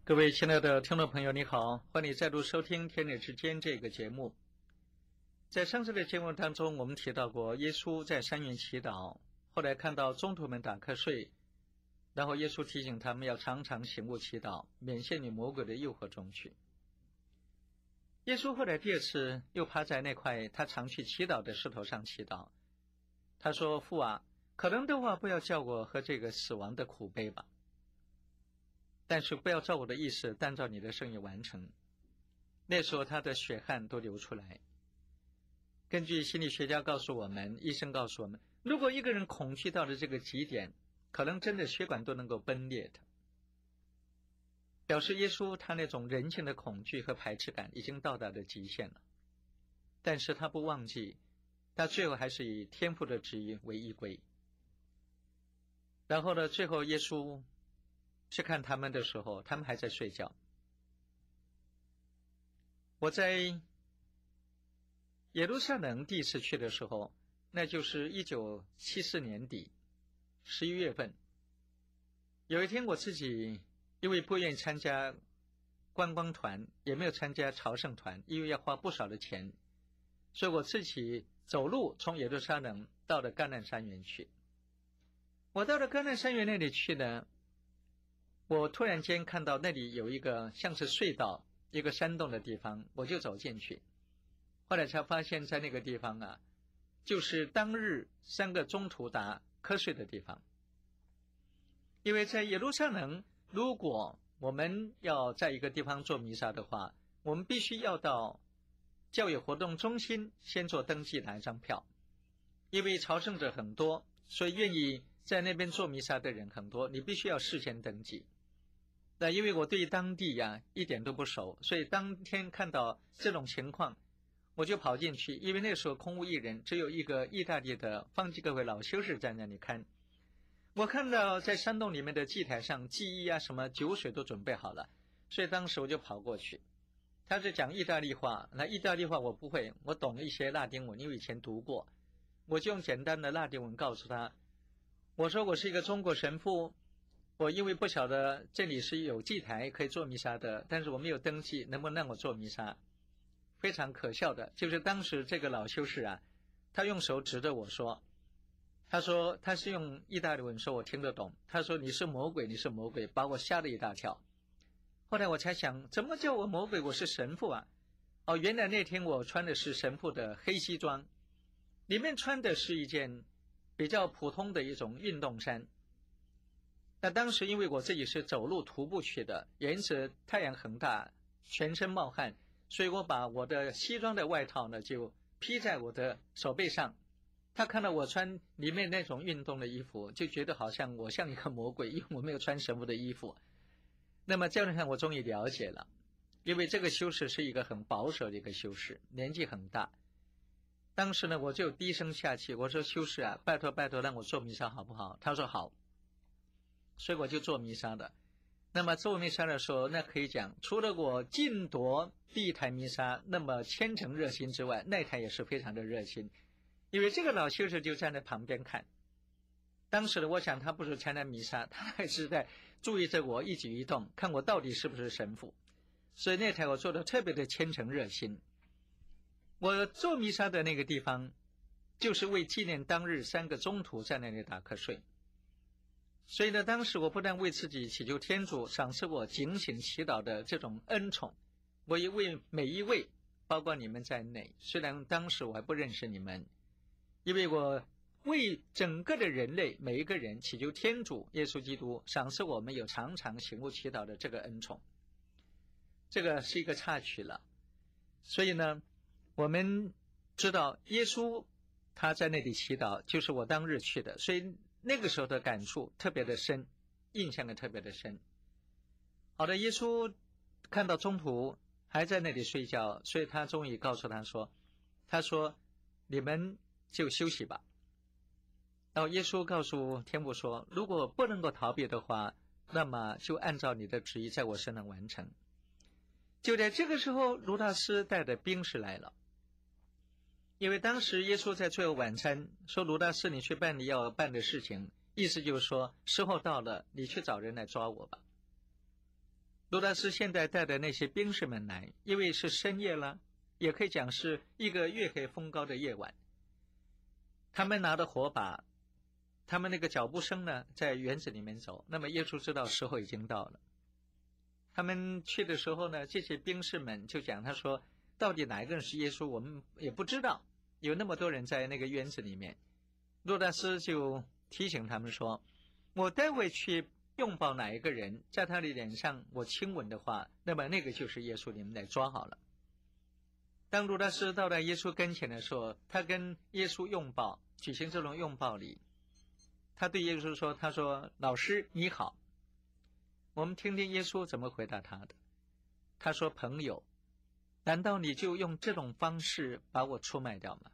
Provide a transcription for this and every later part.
各位亲爱的听众朋友，你好，欢迎你再度收听天地之间这个节目。在上次的节目当中，我们提到过耶稣在山园祈祷，后来看到宗徒们打瞌睡，然后耶稣提醒他们要常常醒悟祈祷，免陷于魔鬼的诱惑中去。耶稣后来第二次又趴在那块他常去祈祷的石头上祈祷，他说：父啊，可能的话不要叫我喝这个死亡的苦杯吧，但是不要照我的意思，但照你的圣意完成。那时候他的血汗都流出来。根据心理学家告诉我们，医生告诉我们，如果一个人恐惧到了这个极点，可能真的血管都能够崩裂的，表示耶稣他那种人性的恐惧和排斥感已经到达了极限了。但是他不忘记，他最后还是以天父的旨意为依归。然后呢，最后耶稣去看他们的时候，他们还在睡觉。我在耶路撒冷第一次去的时候，那就是1974年底11月份。有一天我自己因为不愿意参加观光团，也没有参加朝圣团，因为要花不少的钱，所以我自己走路从耶路撒冷到了橄榄山园去。我到了橄榄山园那里去呢，我突然间看到那里有一个像是隧道，一个山洞的地方，我就走进去。后来才发现在那个地方啊，就是当日3个宗徒打瞌睡的地方。因为在耶路撒冷，如果我们要在一个地方做弥撒的话，我们必须要到教育活动中心先做登记，拿一张票。因为朝圣者很多，所以愿意在那边做弥撒的人很多，你必须要事先登记。那因为我对当地一点都不熟，所以当天看到这种情况，我就跑进去。因为那时候空无一人，只有一个意大利的方济各会老修士在那里看。我看到在山洞里面的祭台上祭衣什么酒水都准备好了，所以当时我就跑过去。他是讲意大利话，那意大利话我不会，我懂一些拉丁文，因为以前读过，我就用简单的拉丁文告诉他，我说我是一个中国神父，我因为不晓得这里是有祭台可以做弥撒的，但是我没有登记，能不能让我做弥撒？非常可笑的就是当时这个老修士他用手指着我说，他说他是用意大利文说，我听得懂，他说你是魔鬼，你是魔鬼，把我吓了一大跳。后来我才想，怎么叫我魔鬼？我是神父原来那天我穿的是神父的黑西装，里面穿的是一件比较普通的一种运动衫。那当时因为我自己是走路徒步去的，因此太阳很大，全身冒汗，所以我把我的西装的外套呢就披在我的手背上。他看到我穿里面那种运动的衣服，就觉得好像我像一个魔鬼，因为我没有穿神父的衣服。那么这样看我终于了解了，因为这个修士是一个很保守的一个修士，年纪很大。当时呢我就低声下气，我说修士拜托拜托让我做弥撒好不好？他说好，所以我就做弥撒的。那么做弥撒的时候，那可以讲除了我尽夺第一台弥撒那么虔诚热心之外，那台也是非常的热心，因为这个老修士就站在旁边看。当时的我想他不是参加弥撒，他还是在注意着我一举一动，看我到底是不是神父，所以那台我做的特别的虔诚热心。我做弥撒的那个地方就是为纪念当日3个宗徒在那里打瞌睡，所以呢当时我不但为自己祈求天主赏赐我警醒祈祷的这种恩宠，我也为每一位包括你们在内，虽然当时我还不认识你们，因为我为整个的人类每一个人祈求天主耶稣基督赏赐我们有常常醒悟祈祷的这个恩宠。这个是一个插曲了。所以呢我们知道耶稣他在那里祈祷，就是我当日去的，所以那个时候的感触特别的深，印象也特别的深。好的，耶稣看到宗徒还在那里睡觉，所以他终于告诉他说你们就休息吧。然后耶稣告诉天父说，如果不能够逃避的话，那么就按照你的旨意在我身上完成。就在这个时候，卢大斯带着兵士来了。因为当时耶稣在最后晚餐说，卢大斯你去办你要办的事情，意思就是说时候到了，你去找人来抓我吧。 罗大师现在带的那些兵士们来，因为是深夜了，也可以讲是一个月黑风高的夜晚，他们拿着火把，他们那个脚步声呢在园子里面走，那么耶稣知道时候已经到了。他们去的时候呢，这些兵士们就讲，他说到底哪一个人是耶稣我们也不知道，有那么多人在那个园子里面。罗大师就提醒他们说，我待会去拥抱哪一个人，在他的脸上我亲吻的话，那么那个就是耶稣，你们来抓好了。当罗大师到了耶稣跟前的时候，他跟耶稣拥抱，举行这种拥抱礼。他对耶稣说，他说老师你好。我们听听耶稣怎么回答他的。他说朋友，难道你就用这种方式把我出卖掉吗？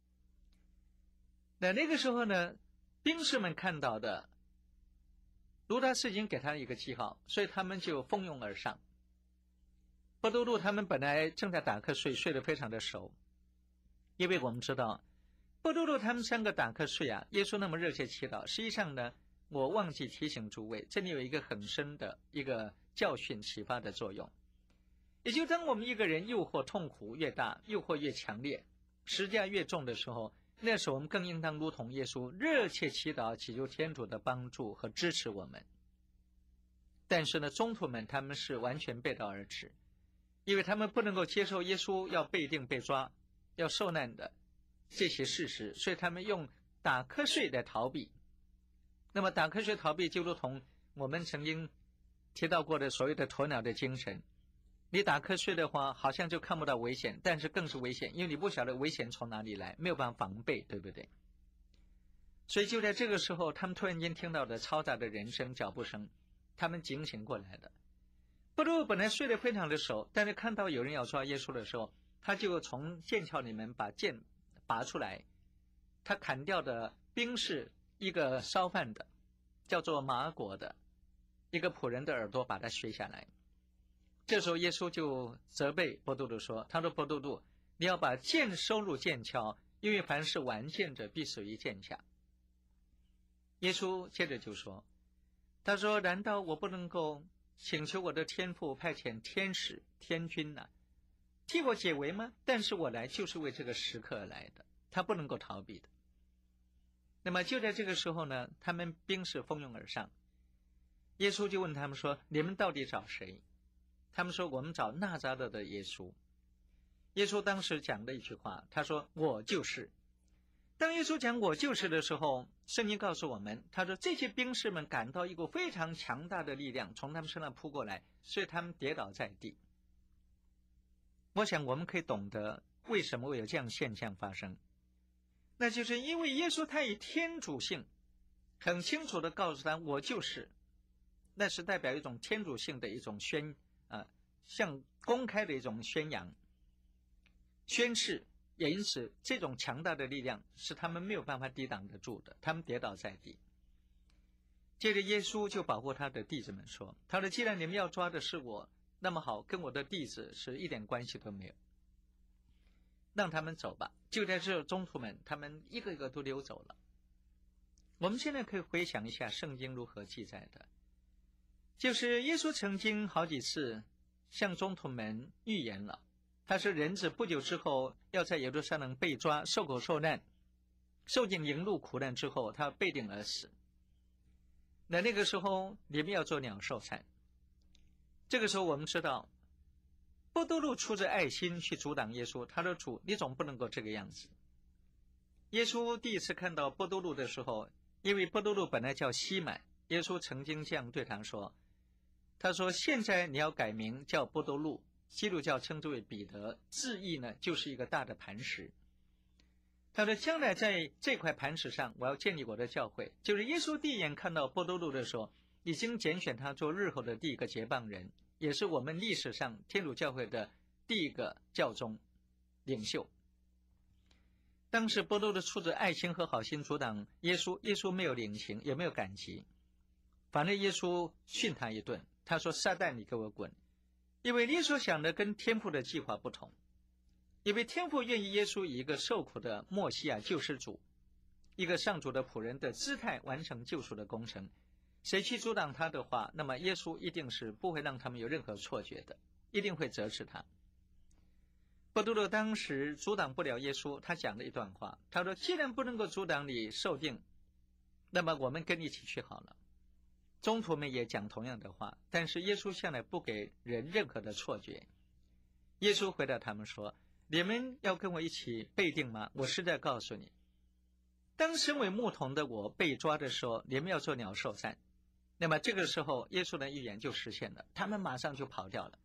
那个时候呢，兵士们看到的罗大师已经给他一个记号，所以他们就蜂拥而上。伯多禄他们本来正在打瞌睡，睡得非常的熟，因为我们知道伯多禄他们三个打瞌睡啊，耶稣那么热切祈祷。实际上呢，我忘记提醒诸位，这里有一个很深的一个教训启发的作用。也就当我们一个人诱惑痛苦越大，诱惑越强烈，十架越重的时候，那时候我们更应当如同耶稣热切祈祷，祈求天主的帮助和支持我们。但是呢，宗徒们他们是完全背道而驰，因为他们不能够接受耶稣要被定被抓要受难的这些事实，所以他们用打瞌睡来逃避。那么打瞌睡逃避就如同我们曾经提到过的所谓的鸵鸟的精神，你打瞌睡的话好像就看不到危险，但是更是危险，因为你不晓得危险从哪里来，没有办法防备，对不对？所以就在这个时候，他们突然间听到了嘈杂的人声脚步声，他们警醒过来了。伯多禄本来睡得非常的熟，但是看到有人要抓耶稣的时候，他就从剑鞘里面把剑拔出来，他砍掉的兵士一个烧饭的叫做马果的一个仆人的耳朵把它削下来。这时候耶稣就责备伯多禄说，他说伯多禄，你要把剑收入剑鞘，因为凡是玩剑者必死于剑下。耶稣接着就说，他说难道我不能够请求我的天父派遣天使天军呢，替我解围吗？但是我来就是为这个时刻而来的，他不能够逃避的。那么就在这个时候呢，他们兵士蜂拥而上，耶稣就问他们说，你们到底找谁？他们说，我们找纳匝勒的耶稣。耶稣当时讲了一句话，他说我就是。当耶稣讲我就是的时候，圣经告诉我们，他说这些兵士们感到一股非常强大的力量从他们身上扑过来，所以他们跌倒在地。我想我们可以懂得为什么会有这样现象发生，那就是因为耶稣他以天主性很清楚地告诉他我就是，那是代表一种天主性的一种像公开的一种宣扬宣誓，也因此这种强大的力量是他们没有办法抵挡得住的，他们跌倒在地。接着耶稣就保护他的弟子们说，他说既然你们要抓的是我，那么好，跟我的弟子是一点关系都没有，让他们走吧。就在这宗徒们他们一个一个都溜走了。我们现在可以回想一下圣经如何记载的，就是耶稣曾经好几次向宗徒们预言了，他说人子不久之后要在耶路撒冷被抓，受苦受难，受尽凌辱苦难之后，他被定而死。那个时候你们要做鸟兽散。这个时候我们知道伯多禄出自爱心去阻挡耶稣，他说主你总不能够这个样子。耶稣第一次看到伯多禄的时候，因为伯多禄本来叫西满，耶稣曾经这样对他说，他说现在你要改名叫伯多禄，基督教称之为彼得，字义呢就是一个大的磐石。他说将来在这块磐石上我要建立我的教会。就是耶稣第一眼看到伯多禄的时候，已经拣选他做日后的第一个接棒人，也是我们历史上天主教会的第一个教宗领袖。当时伯多禄出自爱心和好心阻挡耶稣，耶稣没有领情也没有感激，反正耶稣训他一顿，他说撒旦你给我滚，因为你所想的跟天父的计划不同。因为天父愿意耶稣以一个受苦的默西亚救世主，一个上主的仆人的姿态完成救赎的工程， 谁去阻挡他的话，那么耶稣一定是不会让他们有任何错觉的，一定会责斥他。伯多禄当时阻挡不了耶稣，他讲了一段话，他说：既然不能够阻挡你受定，那么我们跟你一起去好了。宗徒们也讲同样的话，但是耶稣向来不给人任何的错觉。耶稣回答他们说：你们要跟我一起被定吗？我实在告诉你，当身为牧童的我被抓的时候，你们要做鸟兽散。那么这个时候耶稣的预言就实现了，他们马上就跑掉了。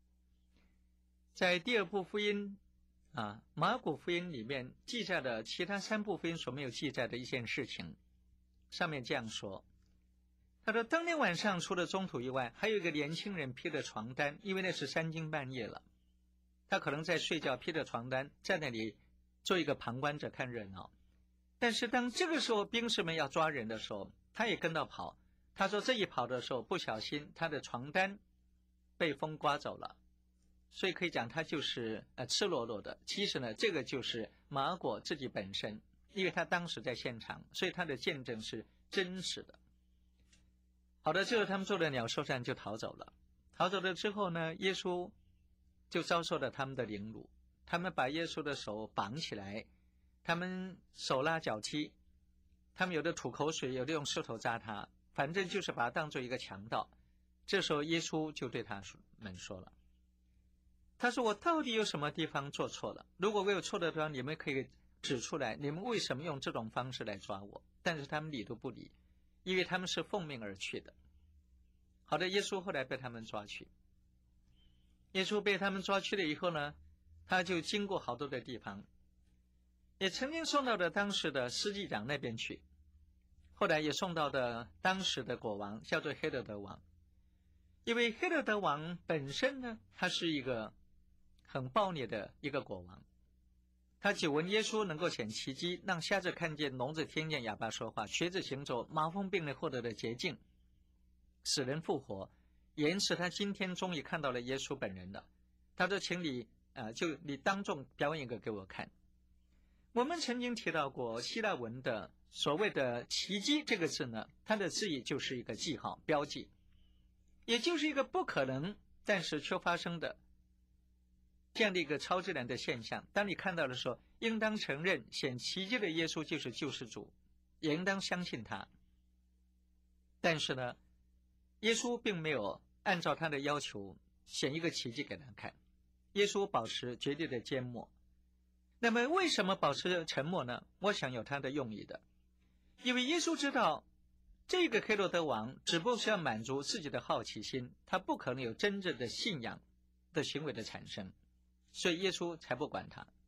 在第二部福音马可福音里面记载的其他三部福音所没有记载的一件事情，上面这样说，他说当天晚上除了宗徒以外，还有一个年轻人披着床单，因为那是3更半夜了，他可能在睡觉，披着床单在那里做一个旁观者看热闹。但是当这个时候兵士们要抓人的时候，他也跟到跑。他说这一跑的时候不小心他的床单被风刮走了，所以可以讲他就是赤裸裸的。其实呢，这个就是马可自己本身，因为他当时在现场，所以他的见证是真实的。好的，最后他们做了鸟兽散就逃走了。逃走了之后呢，耶稣就遭受了他们的凌辱，他们把耶稣的手绑起来，他们手拉脚踢，他们有的吐口水，有的用石头扎他，反正就是把他当做一个强盗。这时候耶稣就对他们说了，他说我到底有什么地方做错了？如果我有错的地方，你们可以指出来，你们为什么用这种方式来抓我？但是他们理都不理，因为他们是奉命而去的。好的，耶稣后来被他们抓去。耶稣被他们抓去了以后呢，他就经过好多的地方，也曾经送到的当时的司祭长那边去，后来也送到的当时的国王，叫做黑落德王。因为黑落德王本身呢，他是一个很暴虐的一个国王，他久闻耶稣能够显奇迹，让瞎子看见，聋子听见，哑巴说话，瘸子行走，麻风病人获得了洁净，死人复活，也因此他今天终于看到了耶稣本人了。他说请你你当众表演一个给我看。我们曾经提到过希腊文的所谓的奇迹这个字呢，它的字义就是一个记号标记，也就是一个不可能但是却发生的这样的一个超自然的现象。当你看到的时候，应当承认显奇迹的耶稣就是救世主，也应当相信他。但是呢，耶稣并没有按照他的要求显一个奇迹给他看，耶稣保持绝对的缄默。那么为什么保持沉默呢？我想有他的用意的。因为耶稣知道这个黑落德王只不过是要满足自己的好奇心，他不可能有真正的信仰的行为的产生，所以耶稣才不管他。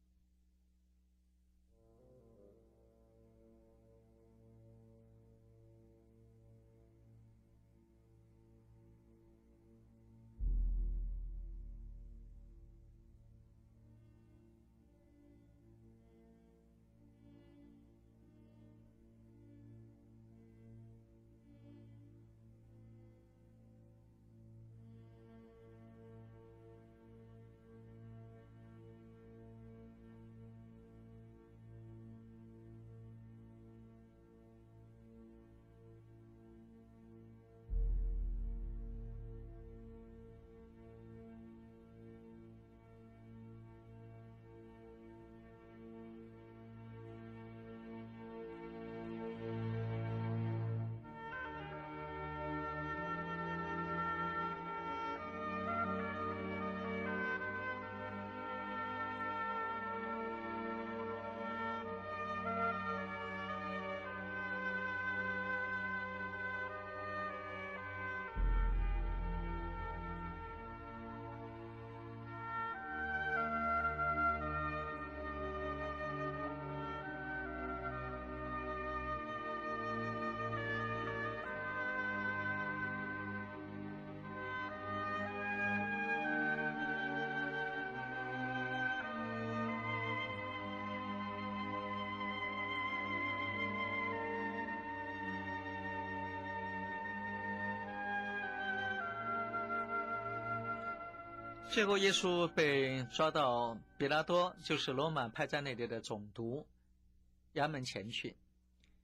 最后耶稣被抓到比拉多，就是罗马派在那里的总督衙门前去。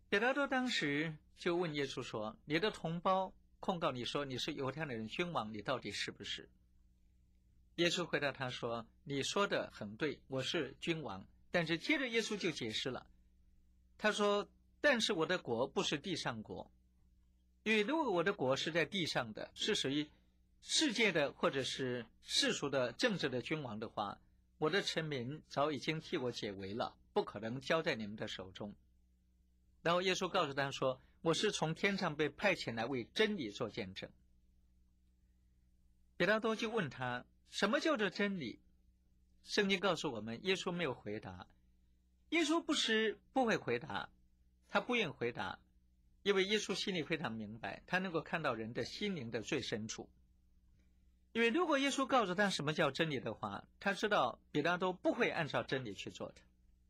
彼拉多当时就问耶稣说，你的同胞控告你说你是犹太人君王，你到底是不是？耶稣回答他说，你说的很对，我是君王。但是接着耶稣就解释了，他说，但是我的国不是地上国，因为如果我的国是在地上的，是属于世界的或者是世俗的政治的君王的话，我的臣民早已经替我解围了，不可能交在你们的手中。然后耶稣告诉他说，我是从天上被派遣来为真理做见证。彼拉多就问他，什么叫做真理？圣经告诉我们，耶稣没有回答。耶稣不是不会回答，他不愿回答，因为耶稣心里非常明白，他能够看到人的心灵的最深处。因为如果耶稣告诉他什么叫真理的话，他知道彼拉多不会按照真理去做的。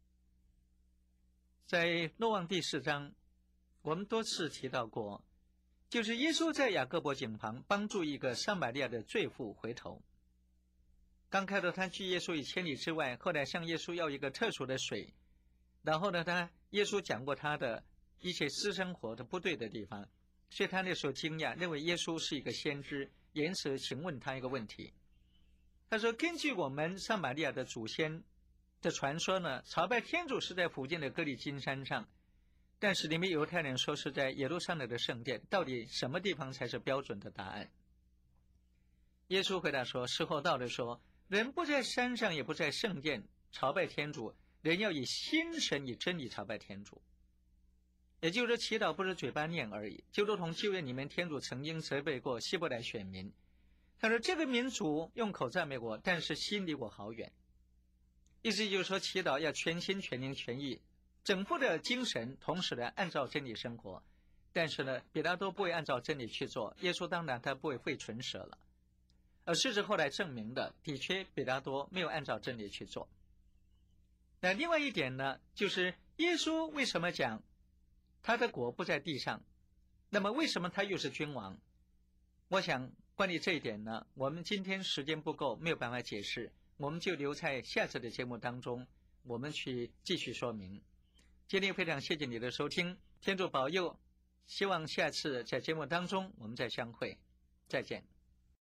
在若望第4章，我们多次提到过，就是耶稣在雅各伯井旁帮助一个撒玛利亚的罪妇回头。刚开头他拒耶稣以千里之外，后来向耶稣要一个特殊的水，然后呢，耶稣讲过他的一些私生活的不对的地方，所以他那时候惊讶，认为耶稣是一个先知，因此请问他一个问题。他说，根据我们撒玛利亚的祖先的传说呢，朝拜天主是在附近的革利金山上，但是你们犹太人说是在耶路撒冷的圣殿，到底什么地方才是标准的答案？耶稣回答说，时候到了说，人不在山上也不在圣殿朝拜天主，人要以心神以真理朝拜天主。也就是说，祈祷不是嘴巴念而已，就如同旧约里面天主曾经责备过希伯来选民，他说这个民族用口赞美我，但是心离我好远。意思就是说，祈祷要全心全灵全意，整副的精神，同时呢按照真理生活。但是呢，彼拉多不会按照真理去做，耶稣当然他不会会唇舌了。而事实后来证明的，的确彼拉多没有按照真理去做。那另外一点呢，就是耶稣为什么讲他的国不在地上，那么为什么他又是君王？我想关于这一点呢，我们今天时间不够，没有办法解释，我们就留在下次的节目当中，我们去继续说明。今天非常谢谢你的收听，天主保佑，希望下次在节目当中我们再相会，再见。